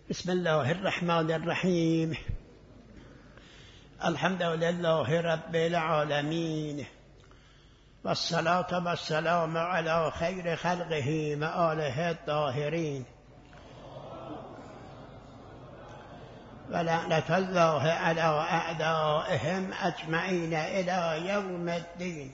بسم الله الرحمن الرحیم. الحمد لله رب العالمین و الصلاة و السلام علی خیر خلقه و آله الطاهرین و لعنت الله علی اعدائهم اجمعین الی یوم الدین.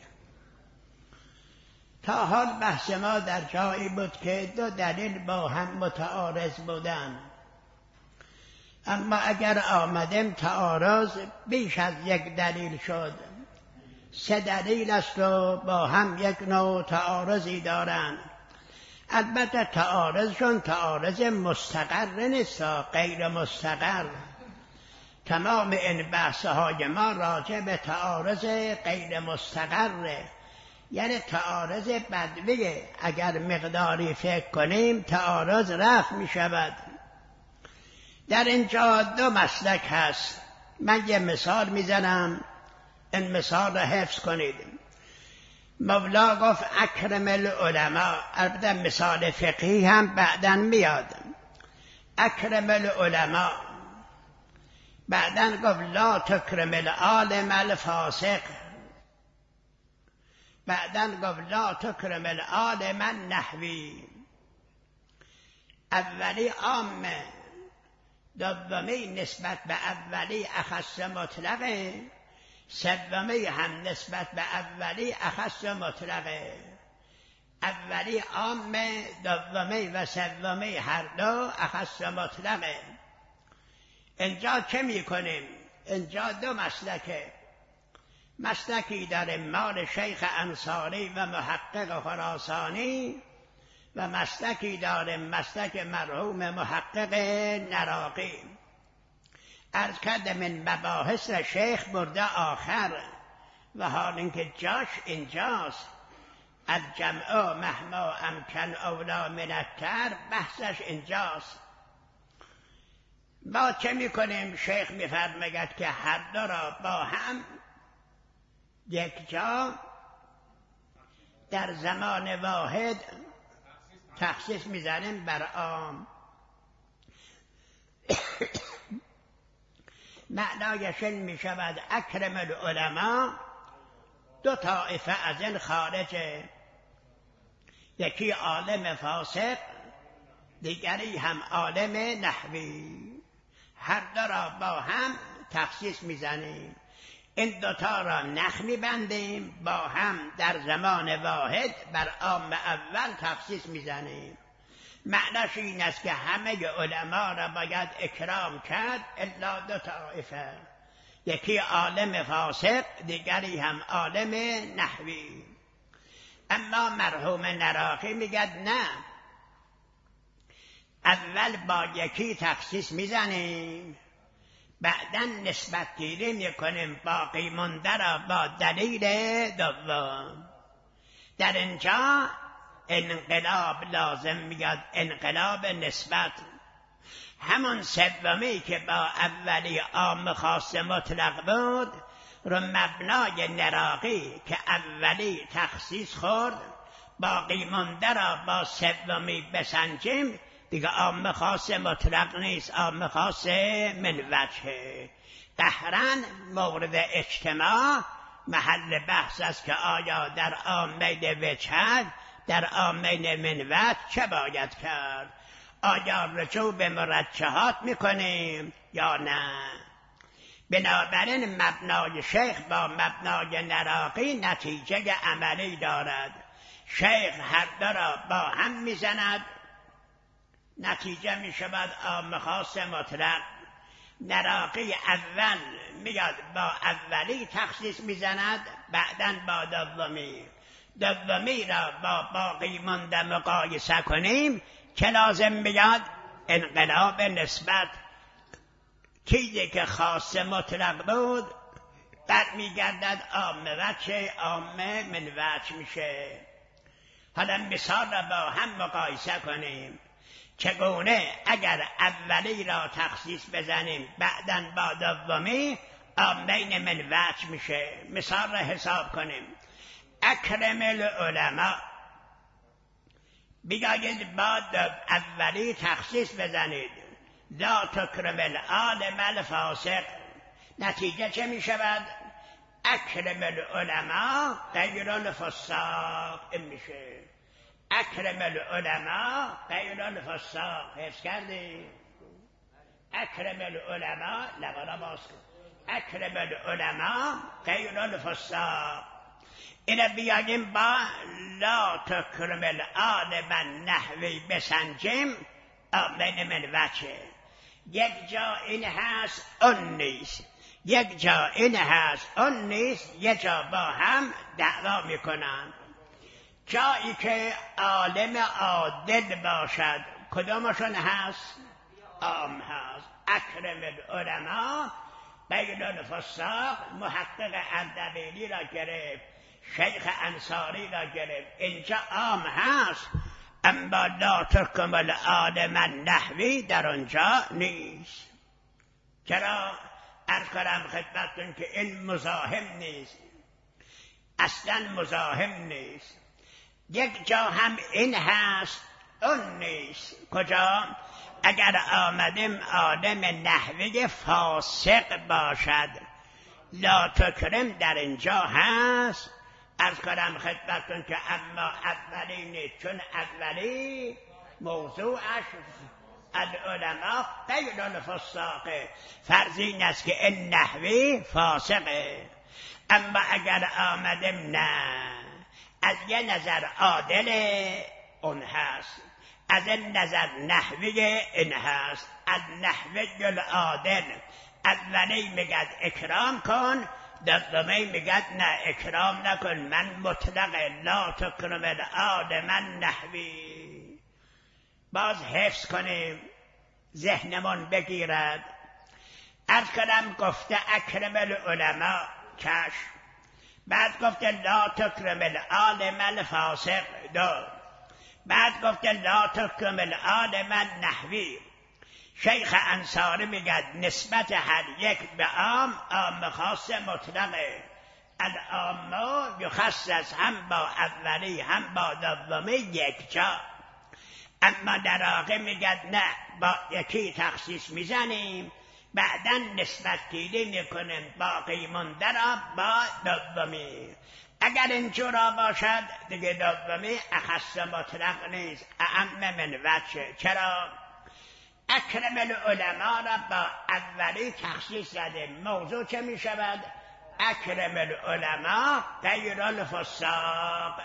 تا حال بحث ما در جایی بود که دو دلیل با هم متعارض بودند، اما اگر آمدیم تعارض بیش از یک دلیل شد. سه دلیل است و با هم یک نوع تعارضی دارند. البته تعارضشون تعارض مستقر نیست، غیر مستقر. تمام این بحث‌های ما راجع به تعارض غیر مستقره، یعنی تعارض بدویه. اگر مقداری فکر کنیم تعارض رفع می شود. در اینجا دو مسلک هست. من یه مثال میزنم، این مثال را حفظ کنید. مولا گفت اکرم العلماء، البته مثال فقهی هم بعداً میاد. اکرم العلماء، بعداً گفت لا تکرم العالم الفاسق، بعداً گفت لا تکرم العالم النحوی. اولی عامه، دومی نسبت به اولی اخص مطلقه، سومی هم نسبت به اولی اخص مطلقه. اولی عامه، دومی و سومی هر دو اخص مطلقه. اینجا چه می کنیم؟ اینجا دو مسلکه. مسلکی در مال شیخ انصاری و محقق خراسانی و مسلکی داریم مسلک مرحوم محقق نراقی. عرض کردم این مباحث را شیخ برده آخر و حال اینکه جاش اینجاست. الجمع مهما امکن اولا من التر، بحثش اینجاست. ما چه میکنیم؟ شیخ میفرماید که هر دو را با هم یک جا در زمان واحد تخصیص میزنیم بر عام. معنایش این میشود اکرم العلماء، دو طایفه از این خارجه، یکی عالم فاسق، دیگری هم عالم نحوی. هر دو را با هم تخصیص میزنیم. این دوتا را نخ میبندیم، با هم در زمان واحد بر عام اول تخصیص میزنیم. معناش این است که همه علما را باید اکرام کرد الا دو طایفه، یکی عالم فاسق، دیگری هم عالم نحوی. اما مرحوم نراقی میگد نه، اول با یکی تخصیص میزنیم، بعداً نسبت گیری میکنیم باقی مونده را با دلیل دوم. در اینجا انقلاب لازم میاد، انقلاب نسبت. همون سومی که با اولی عام خاص مطلق بود رو مبنای نراقی که اولی تخصیص خورد، باقی مونده را با سومی بسنجیم، دیگه عام خاص مطلق نیست، عام خاص من وجهه. قهرن مورد اجتماع محل بحث است که آیا در عامین وجه، در عامین من وجه چه باید کرد؟ آیا رجوع به مرجحات میکنیم یا نه؟ بنابراین مبنای شیخ با مبنای نراقی نتیجه عملی دارد. شیخ هر دو را با هم میزند، نتیجه می شود عام خاص مطلق. نراقی اول میاد با اولی تخصیص میزند، بعداً با دومی. دومی را با باقی مانده مقایسه کنیم، چه لازم میاد؟ انقلاب نسبت. چیزی که خاص مطلق بود در میگردد عام وجه، عام من وجه میشه. حالا مثال را با هم مقایسه کنیم. چگونه اگر اولی را تخصیص بزنیم بعداً با دومی عامین من وجه میشه. مثال را حساب کنیم. اکرم العلماء، بگاید با اولی تخصیص بزنید، لا تکرم العالم الفاسق. نتیجه چه می شود؟ اکرم العلماء غیر الفساق. این میشه اکرم العلماء غیر الفساق. حفظ کردی؟ اکرم العلماء لبالا باز کن. اکرم العلماء غیر الفساق. اینه بیاییم با لا تکرم العالم النحوی بسنجیم. آمین من وچه. یک جا این هست اون نیست، یک جا این هست اون نیست، یک جا با هم دعوا میکنن. جایی که عالم عادل باشد کدامشون هست؟ عام هست. اکرم العلماء غیر الفساق. محقق اردبیلی را گرفت، شیخ انصاری را گرفت، اینجا عام هست، اما لا تکرم العالم النحوی در آنجا نیست. چرا؟ عرض کنم خدمتتون که این مزاحم نیست، اصلا مزاحم نیست. یک جا هم این هست اون نیست. کجا؟ اگر آمدیم عالم نحوی فاسق باشد لا تکرم در اینجا هست. عرض کنم خدمتتون که اما اولی نیست، چون اولی موضوعش العلماء غیر الفساق. فرض این است که این نحوی فاسقه. اما اگر آمدیم نه از یه نظر عادل اون هست، از این نظر نحوی این هست. از نحوی العادل اولی میگد اکرام کن، دومی میگد نه اکرام نکن. من مطلق لا تکرم العالم النحوی. باز حفظ کنیم ذهنمون بگیرد. عرض کنم گفته اکرم العلماء چشم، بعد گفته لا تکرم العالم الفاسق دو، بعد گفته لا تکرم العالم النحوی. شیخ انصاری میگه نسبت هر یک به عام، عام خاص مطلقه. العام یخصص هم با اولی هم با دومی یک جا. اما در واقع میگه نه با یکی تخصیص میزنیم، بعدا نسبت گیری میکنیم باقی مونده را با دومی. اگر اینجورا باشد دیگه دومی اخص مطلق نیست، اعم من وجه. چرا؟ اکرم العلماء را با اولی تخصیص زده. موضوع چه می شود؟ اکرم العلماء غیر الفساق.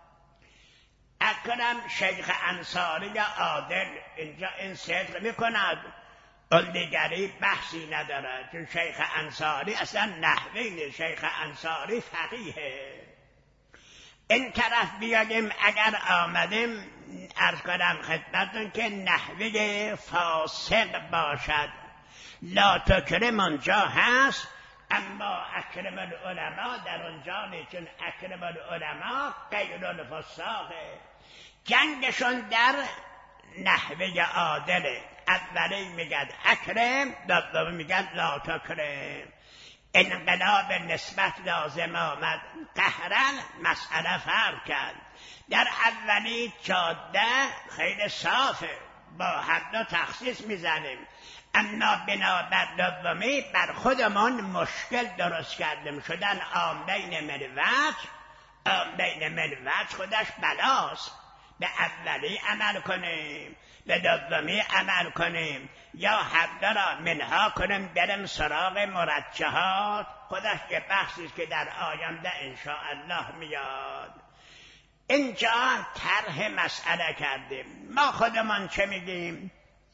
اکرم شیخ انصاری عادل، اینجا این صدق می کند، اون دیگری بحثی ندارد، چون شیخ انصاری اصلا نحوی نیست، شیخ انصاری فقیه. این طرف بیاییم اگر آمدیم عرض کنم خدمتون که نحوی فاسق باشد لا تکرم اونجا هست، اما اکرم العلماء در اونجا نیست، چون اکرم العلماء غیر الفساقه. جنگشون در نحوی عادله. اولی میگد اکرم، دومی میگد لا تکرم. انقلاب نسبت لازم آمد، قهرن مسئله فرق کرد. در اولی جاده خیلی صافه، با هر دو تخصیص میزنیم، اما بنابر دومی بر خودمان مشکل درست کردیم، شدن عامین ملوت. عامین ملوت خودش بلاست. به اولی عمل کنیم، به دومی عمل کنیم، یا هر دو را منها کنیم بریم سراغ مرجحات. خودش که بحثی که در آینده انشاءالله میاد. اینجا طرح مسئله کردیم. ما خودمان چه میگیم؟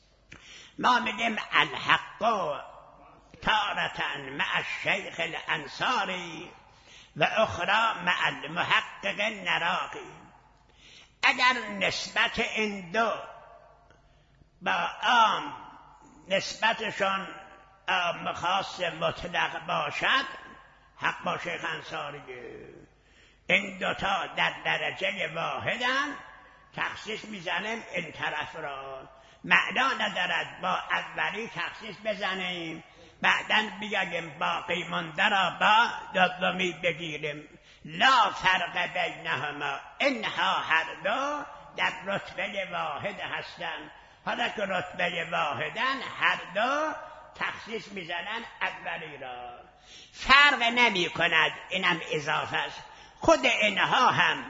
ما میگیم الحق تارتن مع الشیخ الانصاری و اخرى مع المحقق النراقی. اگر نسبت این دو با عام نسبتشان عام خاص مطلق باشد، حق با شیخ انصاریه. این دوتا در درجه واحدن، تخصیص میزنیم این طرف را. معنا ندارد با اولی تخصیص بزنیم بعداً بیاییم باقی مانده را با دومی بگیریم. لا فرق بینهما، اینها هر دو در رتبه واحد هستند. حالا که رتبه واحدن هر دو تخصیص میزنن اولی را. فرق نمی کند، اینم اضافه است، خود اینها هم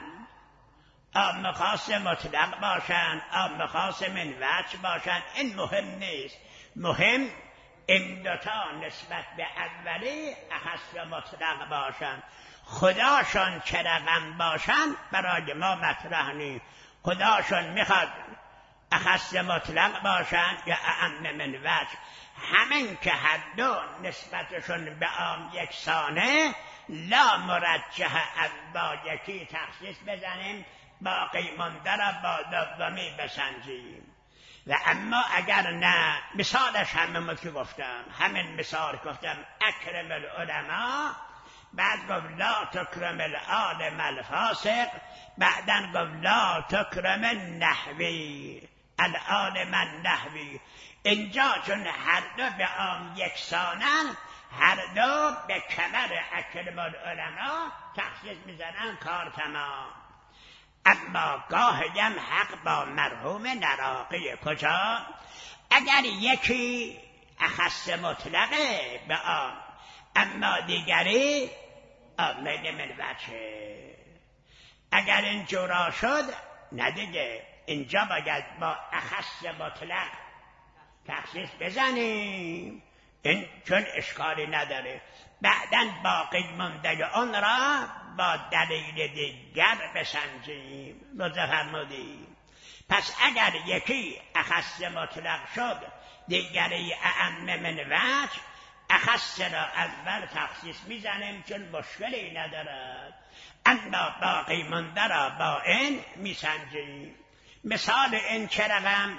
عام خاص مطلق باشند، عام خاص من وجه باشند، این مهم نیست. مهم این دوتا نسبت به اولی اخص مطلق باشند. خداشون چه رقم باشند برای ما مطرح نیست. خداشون میخواد اخص مطلق باشند یا اعم من وجه، همین که هر دو نسبتشون به عام یکسانه، لا مرجح با یکی تخصیص بزنیم، باقی مانده را با دومی بسنجیم. و اما اگر نه، مثالش همین که گفتم، همین مثال گفتم، اکرم العلماء، بعد گفت لا تکرم العالم الفاسق، بعدن گفت لا تکرم النحوی العالم النحوی. اینجا چون هر دو به عام یکسانن، هر دو به کمر اکرم العلماء تخصیص میزنن، کار تمام. اما گاهی هم حق با مرحوم نراقی. کجا؟ اگر یکی اخص مطلقه به عام، اما دیگری آمین من وجه. اگر اینجورا شد، نه دیگه، اینجا باید با اخص مطلق تخصیص بزنیم، این چون اشکالی نداره. بعداً باقی مانده اون را با دلیل دیگر بسنجیم. لطفاً فرمودید. پس اگر یکی اخص مطلق شد، دیگری اعم من وجه، اخص را اول تخصیص میزنیم چون مشکلی ندارد، اما باقی مانده را با این میسنجیم. مثال این چه رقم؟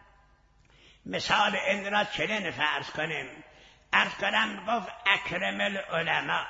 مثال این را چنین فرض کنیم. عرض کنم گفت اکرم العلماء،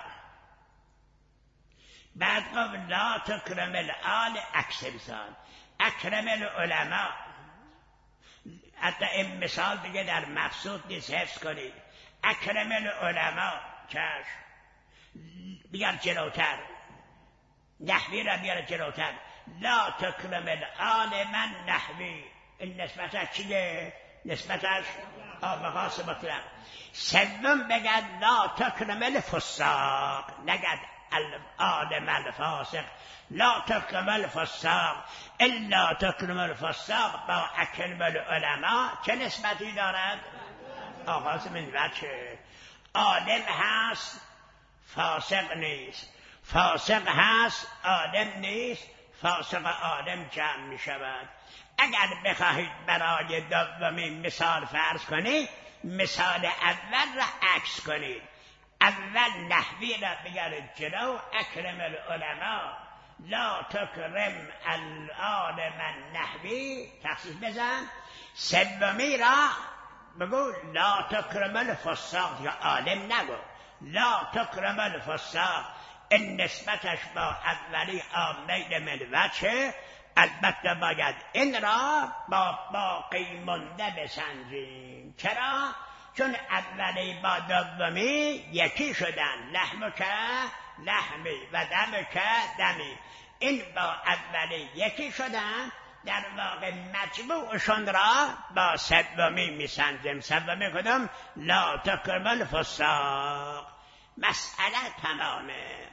بعد گفت لا تکرم الآل اکسبسان. اکرم العلماء، حتی این مثال دیگه در مقصود نیست، حفظ کنید. اکرم العلماء، چشم، بیار جلوتر، نحوی را بیار جلوتر. لا تکرم الآل من نحوی، این نسبتش چیه؟ نسبتش آبخاص مطلق. سوم بگد لا تکرم الفساق، نگد العالم الفاسق. لا تکرم الفساق، الا تکرم الفساق با اکرم العلماء چه نسبتی دارد؟ آغاز من وجه. عالم هست، فاسق نیست، فاسق هست، عالم نیست، فاسق عالم جمع می شود. اگر بخواهید برای دومین مثال فرض کنید، مثال اول را عکس کنید. اول نحوی را بگرید جلو، اکرم العلماء لا تکرم العالم النحوی، تخصیص بزن. سومی را بگو لا تکرم الفساق، یا عالم نگو، لا تکرم الفساق. این نسبتش با اولی آمین من وجه، البته باید این را با باقی مانده بسنجیم. چرا؟ چون اولی با دومی یکی شدن، لحم که لحمی و دم که دمی. این با اولی یکی شدن، در واقع مجموعشون را با سومی میسنجیم. سومی کدوم؟ لا تکرم الفساق. مسئله تمامه.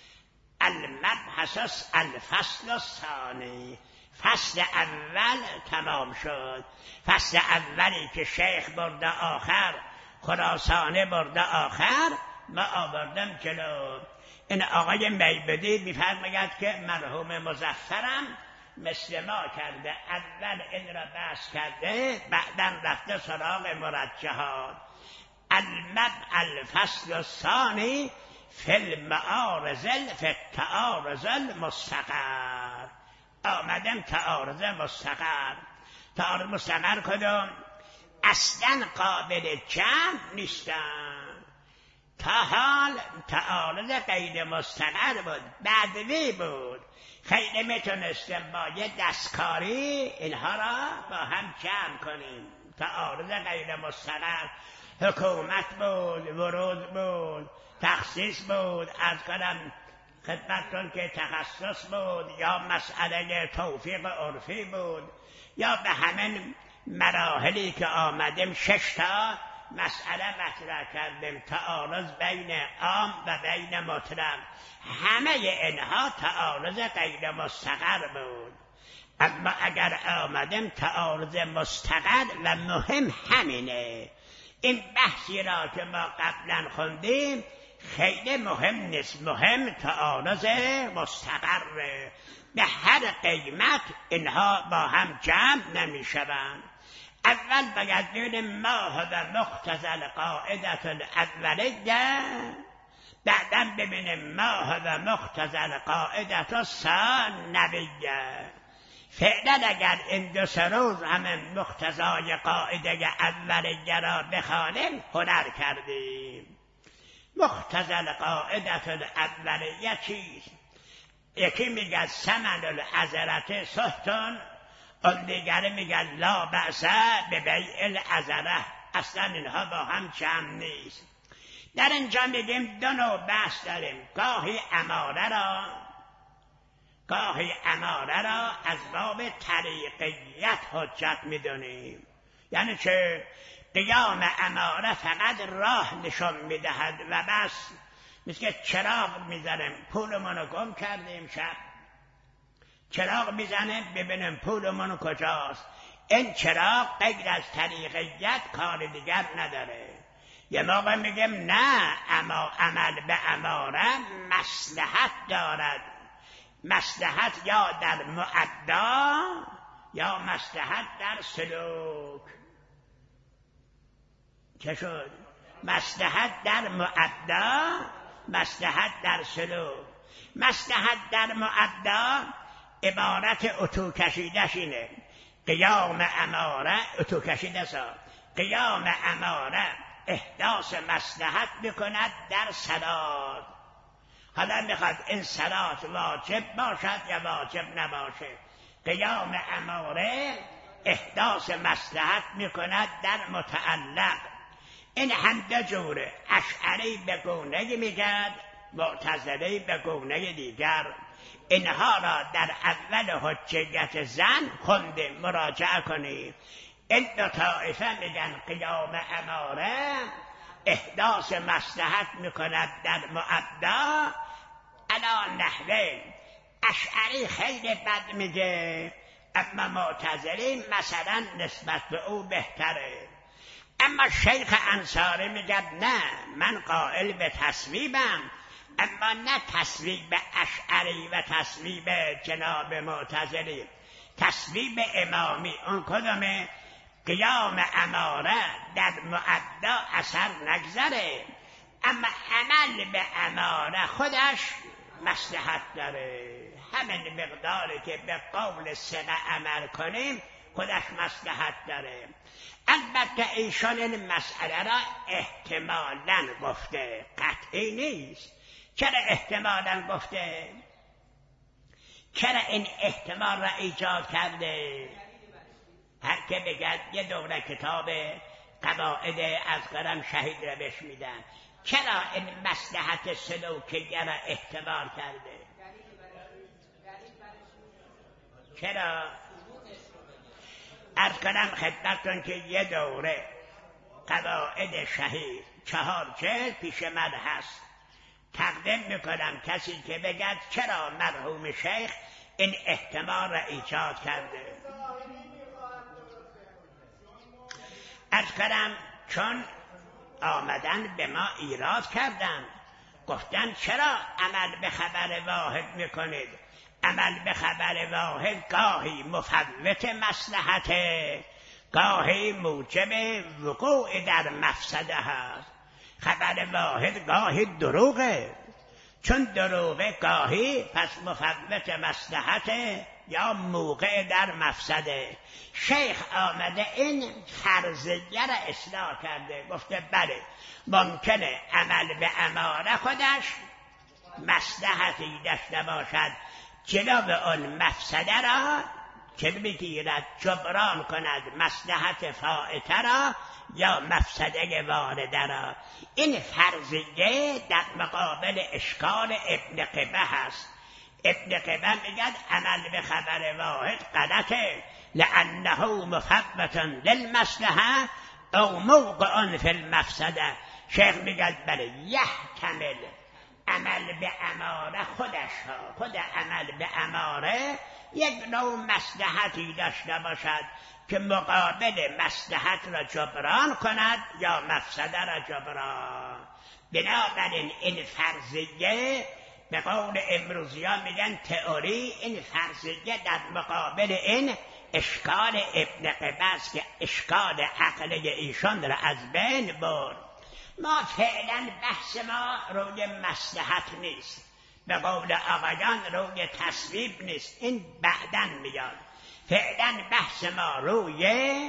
المبحث الفصل الثانی، فصل اول تمام شد. فصل اولی که شیخ برده آخر، خراسانه برده آخر، ما آوردم جلو. این آقای میبدی میفرماید که مرحوم مظفرم مثل ما کرده، اول این را بحث کرده، بعدا رفته سراغ مرجحات. الفصل الثانی فی المعارض فی التعارض المستقر. آمدم تعارض مستقر. تعارض مستقر کدوم؟ اصلا قابل جمع نیستن. تا حال تعارض غیر مستقر بود، بدوی بود، خیلی میتونستیم با یه دستکاری اینها را با هم جمع کنیم. تعارض غیر مستقر حکومت بود، ورود بود، تخصیص بود، از کنم خدمتتون که تخصص بود، یا مسئله توفیق عرفی بود، یا به همین مراحلی که آمدیم 6 تا مسئله مطرح کردیم، تعارض بین عام و بین مطلق. همه اینها تعارض غیر مستقر بود، اما اگر آمدیم تعارض مستقر و مهم همینه. این بحثی را که ما قبلا خوندیم خیلی مهم نیست، مهم تعارض مستقره. به هر قیمت اینها با هم جمع نمی شوند. اول باید ببینیم ما هو مقتضی القاعده الاولیه، بعدا ببینیم ما هو مقتضی القاعده الثانویه. فعلا اگر این 2 روز همه مقتضای قاعده اولیه را بخوانیم هنر کردیم. مقتضی القاعده الاولیه چیست؟ یکی میگه ثمن العذرة سهتون، اون دیگری میگه لا بأس ببیع العذرة. اصلا اینها با هم جمع نیست. در اینجا میگیم 2 نوع بحث داریم، گاهی اماره را از باب طریقیت حجت میدونیم، یعنی که قیام اماره فقط راه نشون میدهد و بس. مثل که چراغ میزنیم پولمونو گم کردیم، شب چراغ میزنیم ببینیم پولمونو کجاست. این چراغ غیر از طریقیت کار دیگر نداره. یه موقع میگیم نه، اما عمل به اماره مصلحت دارد، مصلحت یا در مؤدا یا مصلحت در سلوک. چه شد؟ مصلحت در مؤدا، مصلحت در سلوک. مصلحت در مؤدا عبارت اتو کشیدش اینه، قیام اماره اتو کشیده سا، قیام اماره احداث مصلحت بکند در صلات. حالا میخواد این صلات واجب باشد یا واجب نباشه. قیام اماره احداث مصلحت میکند در متعلق. این هم 2 جوره، اشعری به گونه میگد، معتزلی به گونه دیگر. اینها را در اول حجیت زن خوندیم، مراجعه کنید. این 2 طایفه میگن قیام اماره احداث مصلحت میکند در مؤدا علی نحوه. اشعری خیلی بد میگه، اما معتزلی مثلا نسبت به او بهتره. اما شیخ انصاری میگه نه، من قائل به تصویبم، اما نه تصویب اشعری و تصویب جناب معتزلی، تصویب امامی. اون کدومه؟ قیام اماره در مؤدا اثر نگذره، اما عمل به اماره خودش مصلحت داره. همین مقداری که به قول ثقه عمل کنیم خودش مصلحت داره. البته ایشان این مسئله را احتمالاً گفته، قطعی نیست. چرا احتمالاً گفته؟ چرا این احتمال را ایجاد کرده؟ هر که بگد یه دوره کتاب قواعد از قرم شهید را بهش میدن. چرا این مصلحت سلوکیه را احتمال کرده؟ چرا؟ عرض کنم خدمتتون که یه دوره قواعد شهید 4 جلد پیش من هست. تقدیم میکنم کسی که بگد چرا مرحوم شیخ این احتمال را ایجاد کرده. عرض کنم چون آمدن به ما ایراد کردن، گفتن چرا عمل به خبر واحد میکنید؟ عمل به خبر واحد گاهی مفوت مصلحته، گاهی موجب وقوع در مفسده هست. خبر واحد گاهی دروغه، چون دروغه گاهی پس مفوت مصلحته یا موقع در مفسده. شیخ آمده این فرضیه را اصلاح کرده، گفته بله ممکنه عمل به اماره خودش مصلحتی داشته باشد، جلو آن مفسده را که بگیرد جبران کند مصلحت فائته را یا مفسده وارده را. این فرضیه در مقابل اشکال ابن قبه هست. ابن قبه میگد عمل به خبر واحد غلطه، لأنه مفوت للمصلحة او موقع فی المفسده. شیخ میگه بله یحتمل عمل به اماره خود عمل به اماره یک نوع مصلحتی داشته باشد که مقابل مصلحت را جبران کند یا مفسده را جبران. بنابراین این فرضیه به قول امروزیان میگن تئوری، این فرضیه در مقابل این اشکال ابن قبس که اشکال عقلی ایشان را از بین برد. ما فعلا بحث ما روی مصلحت نیست، به قول آقایان روی تصویب نیست، این بعداً میاد. فعلا بحث ما روی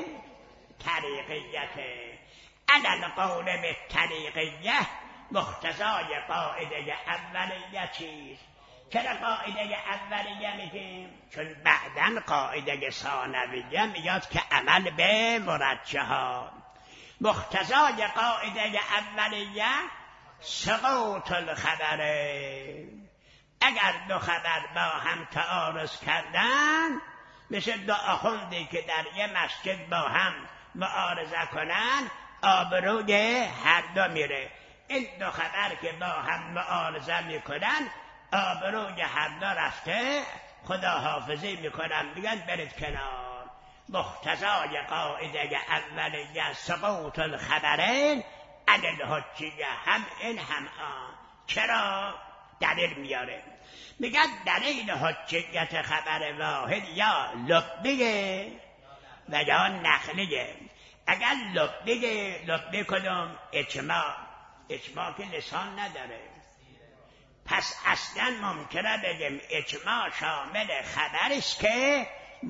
طریقیته. علل قول به طریقیه مقتضای قاعده اولیه چیست؟ چرا قاعده اولیه میگیم؟ چون بعداً قاعده ثانویه میاد که عمل به مرجحات. مقتضای قاعده اولیه سقوط الخبره. اگر دو خبر با هم تعارض کردن، مثل دو آخوندی که در یه مسجد با هم معارضه کنن، آبروی هر دو میره. این دو خبر که با هم معارضه میکنن، آبروی هر دو رفته، خداحافظی میکنن، میگن برید کنار. مقتضای قاعده اولیه سقوط الخبرین علی الحجیه، هم این هم آن. چرا؟ دلیل میاره، میگن دلیل حجیت خبر واحد یا لبیه و یا نقلیه. اگر لبی کدوم؟ اجماع که لسان نداره. پس اصلا ممکنه بگیم اجماع شامل خبرش که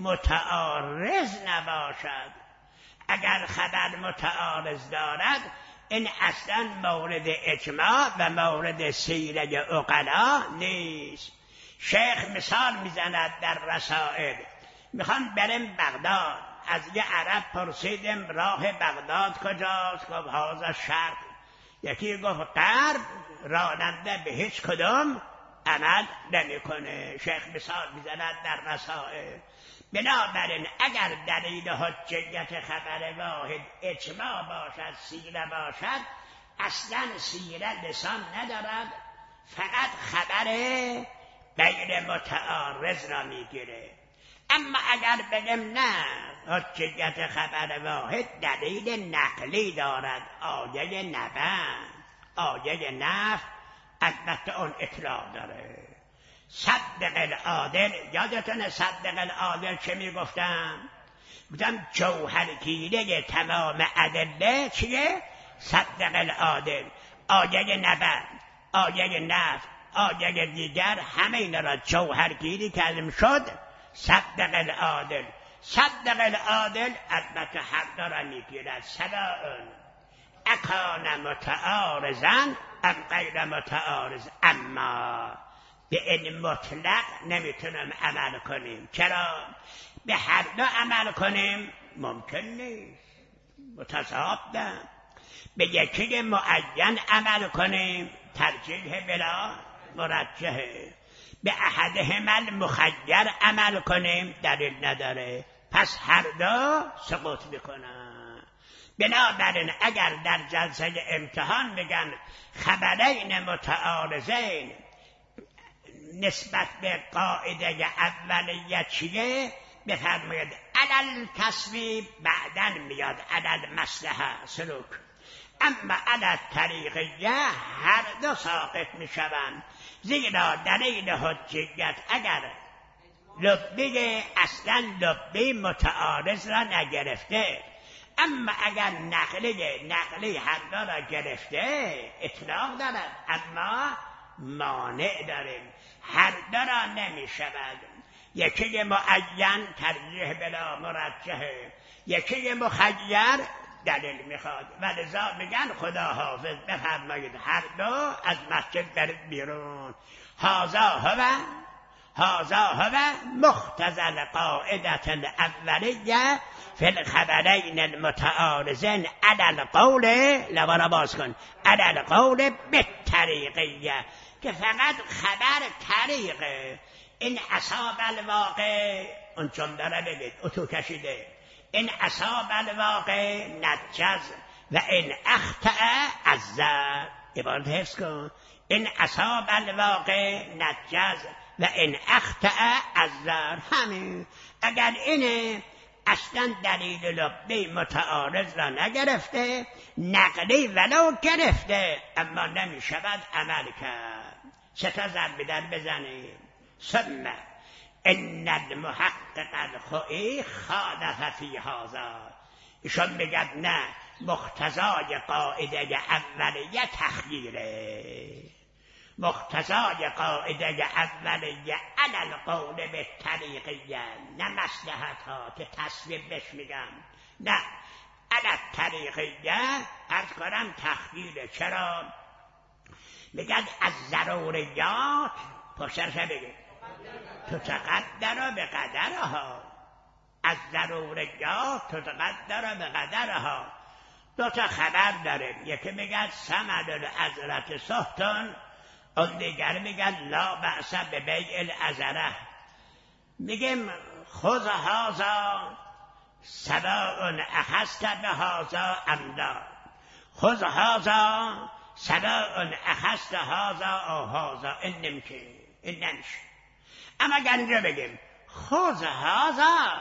متعارض نباشد. اگر خبر متعارض دارد، این اصلا مورد اجماع و مورد سیره عقلا نیست. شیخ مثال میزند در رسائل. میخوان بریم بغداد، از یه عرب پرسیدیم راه بغداد کجاست؟ گفت هذا شرق. یکی گفت غرب. راننده به هیچ کدوم عمل نمیکنه. شیخ مثال میزند در رسائل. بنابراین اگر دلیل حجیت خبر واحد اجماع باشد، سیره باشد، اصلا سیره لسان ندارد، فقط خبر غیر متعارض را میگیره. اما اگر بگم نه، حجیت خبر واحد دلیل نقلی دارد، آیه نفی، البته اون اطلاق داره. صدق العادل، یادتونه صدق العادل چه میگفتم؟ گفتم جوهرگیره تمام ادله چیه؟ صدق العادل. آیه نبر، آیه نفی، آیه دیگر، همه اینا را جوهرگیری کردیم شد صدق العادل. صدق العادل البته حق داره میگیرد. سواء اکان متعارضا ام غیر متعارض، اما به این مطلق نمیتونم عمل کنیم. چرا؟ به هر دو عمل کنیم ممکن نیست، متضادن. به یکی معین عمل کنیم ترجیح بلا مرجحه، به احدهما المخیر عمل کنیم دلیل نداره، پس هر دو سقوط میکنن. بنابراین اگر در جلسه امتحان میگن خبرین متعارضین نسبت به قاعده اولیه چیه، بفرمایید علل تصویب، بعدن میاد علل مصلحه سلوک. اما علل طریقیه هر دو ساقط میشوند، زیرا دلیل حجیت اگر لبی اصلا لبی متعارض را نگرفته، اما اگر نقلی هر دو را گرفته اطلاق دارد، اما مانع داریم، هر دو را نمی شود. یکی معین ترجیح بلا مرجحه، یکی مخیر دلیل میخواد، ولذا میگن خدا حافظ بفرمایید هر دو از مسجد برید بیرون. هذا هو مقتضی القاعده الاولیه فی الخبرین المتعارضین علی القول، لبارا باز کن، علی القول بالطریقیه، که فقط خبر طریقه. این اصاب الواقع اون چون داره بگید اتو کشیده این اصاب الواقع نجز و این اخطأ عذر. عبارت حفظ کن. این اصاب الواقع نجز و این اخطأ عذر. همین. اگر اینه اصلا دلیل لبی متعارض را نگرفته، نقلی ولو گرفته، اما نمی شود عمل کرد. 3 ضرب در بزنیم. ثم ان المحقق الخوئی خالف فی هذا. ایشان میگد نه، مقتضای قاعده اولیه تخییره. مقتضای قاعده اولیه علی القول بالطریقیه، نه مصلحت ها که تصویر بش میگم، نه علی الطریقیه عرض کنم تخییره. چرا؟ میگد از ضروریات پشترش بگید تتقدر بقدرها. از ضروریات تتقدر بقدرها. 2 خبر داره. یکی میگه سمد العذرة سهتن، اون دیگر میگه لا بأس ببیع العذرة. میگیم خذ هذا سواء اخذت بهذا ام لا. خذ هذا سواء اخذت هذا او هذا. این نمیشه. اما اگر اینجا بگیم خذ هذا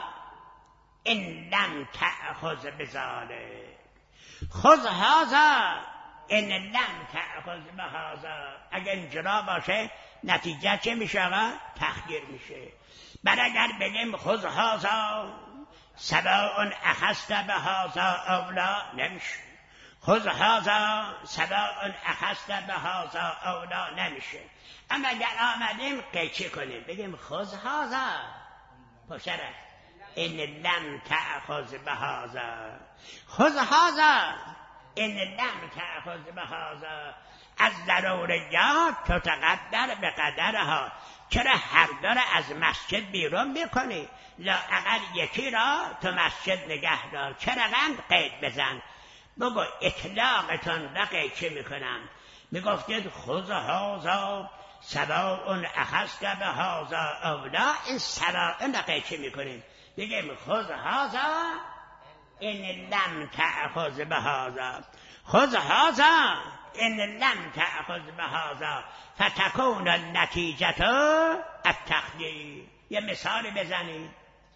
ان لم تأخذ بذلک، خذ هذا ان لم تأخذ بهذا، اگر اینجا باشه نتیجه چه میشه؟ تخییر میشه. بعد اگر بگیم خذ هذا سواء اخذت بهذا او لا، نمیشه. خذ هذا سواء اخذت بهذا او لا، نمیشه. اما اگر آمدیم قیچی کنیم بگیم خذ هذا پشترش ان لم تأخذ بهذا، خذ هذا ان لم تأخذ بهذا. از ضروریات تتقدر بقدرها. چرا هر داره از مسجد بیرون میکنی؟ لااقل یکی را تو مسجد نگه دار. چرا قید بزن؟ بگو اطلاقتون را قیچی میکنم. میگفتید خذ هذا سواء اخذت بهذا او لا، این سواء را قیچی میکنیم. بگیم خذ هذا ان لم تأخذ بهذا، خذ هذا ان لم تأخذ بهذا فتكون النتیجة التخییر. یه مثال بزنید.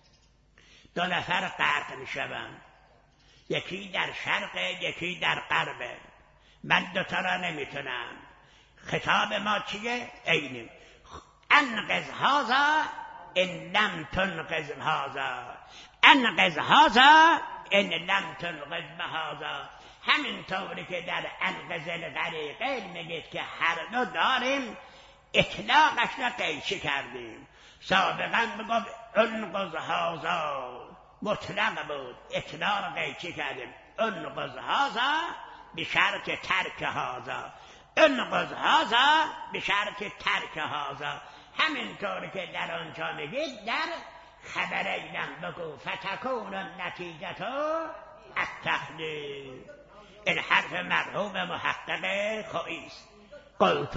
2 نفر غرق میشوند، یکی در شرق یکی در غرب. من 2 تا را نمیتونم. خطاب ما چیه؟ اینیم انقذ هذا ان لم تنقذ هذا، انقذ هذا ان لم تنقذ بهذا. همین طوری که در انقذ الغریقین میگید که هر دو داریم، اطلاقش را قیچی کردیم. سابقا میگفت انقذ هذا مطلق بود، اطلاق قیچی کردیم. انقذ هذا بشرط ترک هذا، انقذ هذا بشرط ترک هذا. همینطور که در آنجا میگید در خبرینم بگو فتکون النتیجة التخییر. این حرف مرحوم محقق خوییست. قلت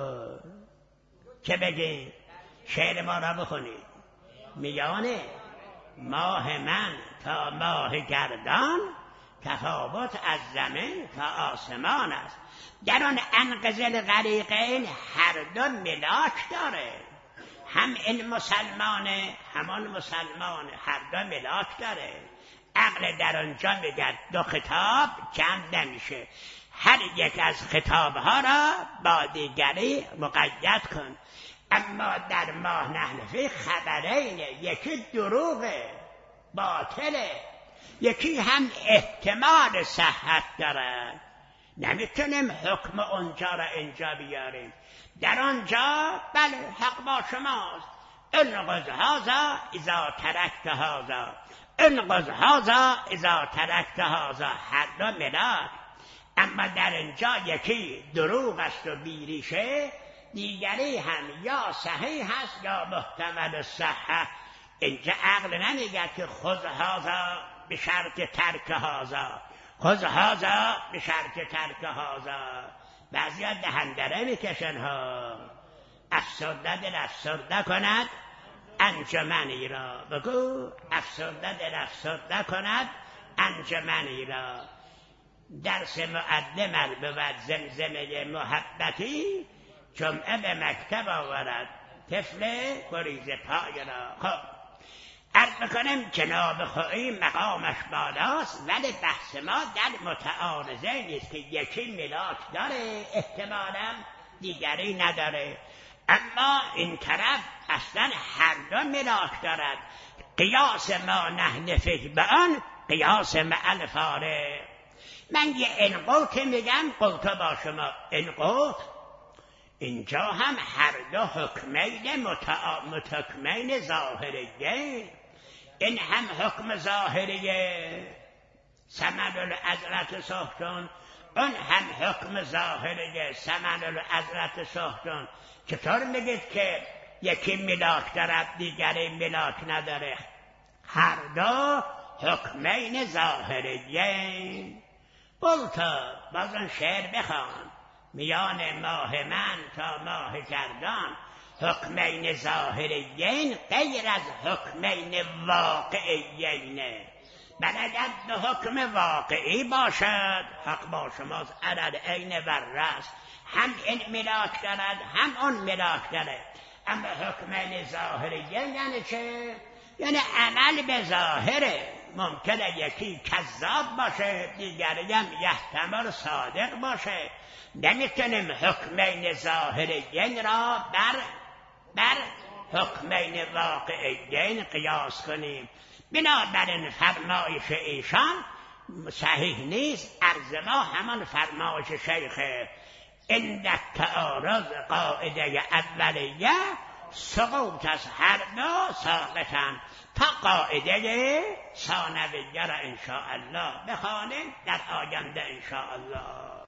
که بگید شعر ما را بخونید. میانه ماه من تا ماه گردان، تفاوت از زمین تا آسمان است. در آن انقذ الغریقین هر دو ملاک داره. هم این مسلمانه همان مسلمانه، هر دو ملاک داره. عقل در آنجا میگه 2 خطاب جمع نمیشه. هر یک از خطابها را با دیگری مقید کن. اما در ماه نحنفی خبرینه، یکی دروغه باطله، یکی هم احتمال صحت داره. نمیتونیم حکم اونجا را اینجا بیاریم. در آنجا بله حق با شماست. انقذ هذا اذا ترکت هذا، انقذ هذا اذا ترکت هذا، هر دو ملاک. اما در اینجا یکی دروغ است و بیریشه، دیگری هم یا صحیح هست یا محتمل صحه. اینجا عقل نمیگه که خذ هذا به شرط ترک هذا، خذ هذا به شرط ترک هذا. بعضی ها دهندره میکشن ها. افسرده دل افسرده کند، انجمنی را بگو افسرده دل افسرده کند انجمنی را. درس معلم بود زمزمه محبتی جمعه به مکتب آورد طفل گریز پای را. خب عرض بکنم جناب خویی مقامش بالاست ولی بحث ما در متعارضه نیست که یکی ملاک داره احتمالا دیگری نداره، اما این طرف اصلا هر دو ملاک دارد. قیاس ما نحن فکر به آن قیاس مع الفارق. من یه انقو که میگم قلت با شما انقو، اینجا هم هر دو حکمین متکمین ظاهریه. این هم حکم ظاهریه ثمن العذرت سختون، اون هم حکم ظاهریه ثمن العذرت سختون. چطور میگید که یکی ملاک دارد دیگری ملاک نداره؟ هر دو حکمین ظاهریه. قلتا بازن شعر بخوان میان ماه من تا ماه گردان حکمین ظاهریین غیر از حکمین واقعیین. بل اگر دو حکم واقعی باشد حق با شماست علل عین و رأس، هم این ملاک دارد هم اون ملاک دارد. اما حکمین ظاهریین یعنی چه؟ یعنی عمل به ظاهره. ممکنه یکی کذاب باشه دیگری هم یحتمل صادق باشه. نمیتونیم حکمین ظاهریین را بر حکمین واقعیین قیاس کنیم. بنابراین فرمایش ایشان صحیح نیست. عرض ما همان فرمایش شیخه عند التعارض قاعده اولیه سقوط از هر دو ساقطن. تا قاعده ثانویه را انشاءالله بخوانیم در آینده انشاءالله.